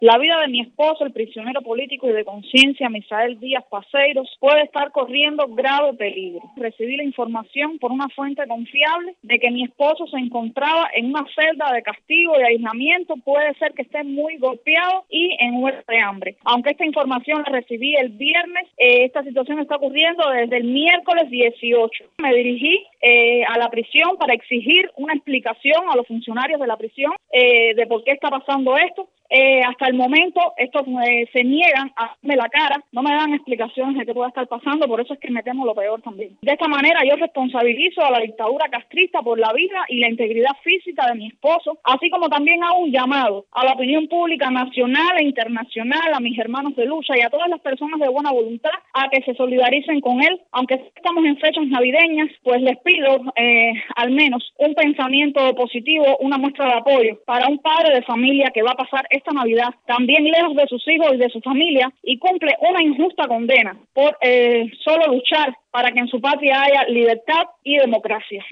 La vida de mi esposo, el prisionero político y de conciencia, Misael Díaz Paceiros, puede estar corriendo grave peligro. Recibí la información por una fuente confiable de que mi esposo se encontraba en una celda de castigo y aislamiento. Puede ser que esté muy golpeado y en huelga de hambre. Aunque esta información la recibí el viernes, esta situación está ocurriendo desde el miércoles 18. Me dirigí a la prisión para exigir una explicación a los funcionarios de la prisión de por qué está pasando esto. Hasta el momento estos se niegan a darme la cara, no me dan explicaciones de qué pueda estar pasando, por eso es que me temo lo peor también. De esta manera yo responsabilizo a la dictadura castrista por la vida y la integridad física de mi esposo, así como también hago un llamado a la opinión pública nacional e internacional, a mis hermanos de lucha y a todas las personas de buena voluntad a que se solidaricen con él. Aunque estamos en fechas navideñas, pues les pido al menos un pensamiento positivo, una muestra de apoyo para un padre de familia que va a pasar esta Navidad también lejos de sus hijos y de su familia y cumple una injusta condena por solo luchar para que en su patria haya libertad y democracia.